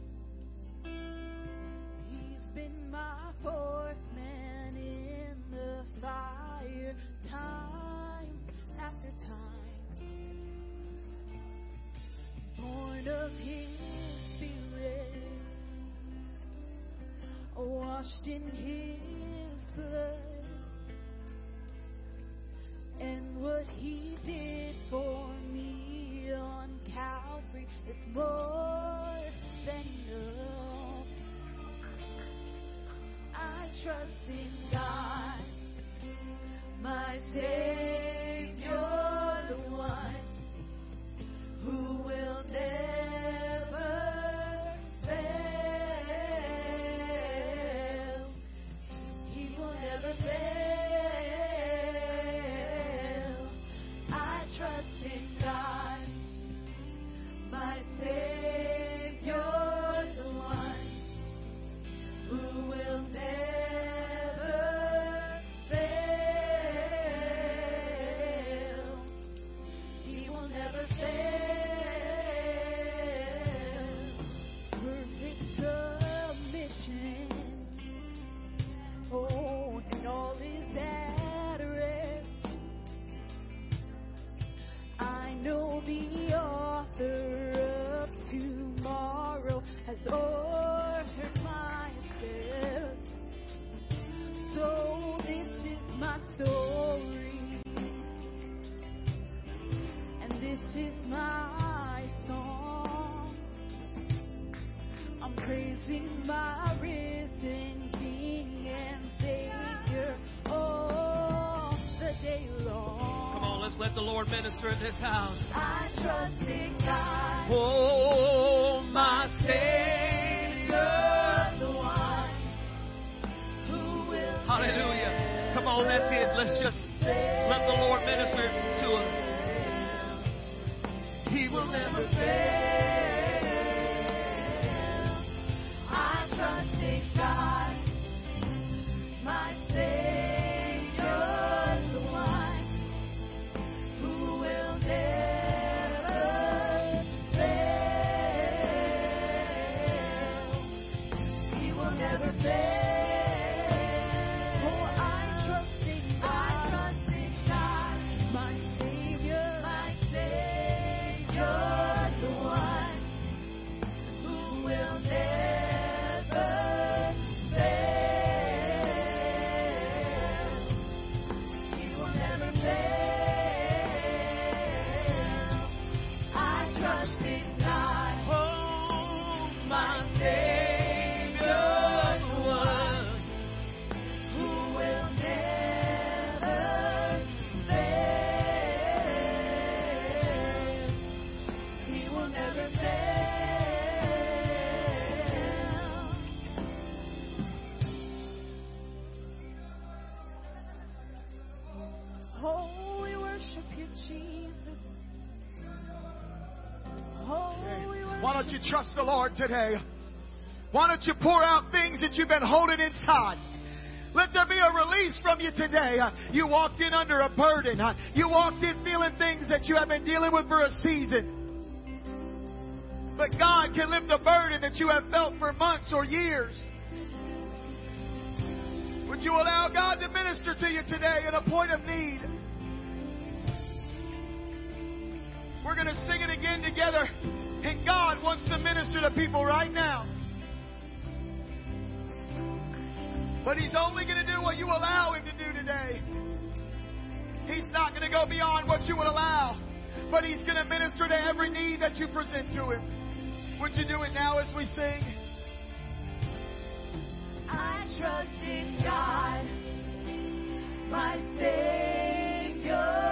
He's been my fourth man in the fire, time after time. Born of His Spirit, washed in His blood, and what He did for me on Calvary is more than enough. I trust in God, my Savior, the one who will never fail. He will never fail. I trust in God, my Savior, the one who will never fail. He will never fail. Perfect submission. Oh, and all is at rest. I know the author of tomorrow has ordered my steps. So this is my story, and this is my song. I'm praising my risen King and Savior all the day long. Come on, let's let the Lord minister in this house. I trust in God. Oh, my Savior, the one who will. Hallelujah. Come on, that's it. Let's just let the Lord minister to us. He will never fail. I trust in God, my Savior, the one who will never fail. He will never fail. Oh, I trust in God. I trust in God, my Savior, my Savior, the one who will never fail. He will never fail. I trust in God. Oh, my Savior, the one Who will never fail. He will never fail. Oh, we worship you, Jesus. Oh, we worship. Why don't you trust the Lord today? Why don't you pour out things that you've been holding inside? Let there be a release from you today. Uh, You walked in under a burden. Uh, You walked in feeling things that you have been dealing with for a season. But God can lift the burden that you have felt for months or years. Would you allow God to minister to you today at a point of need? We're going to sing it again together. And God wants to minister to people right now. But He's only going to do what you allow Him to do today. He's not going to go beyond what you would allow. But He's going to minister to every need that you present to Him. Would you do it now as we sing? I trust in God, my Savior.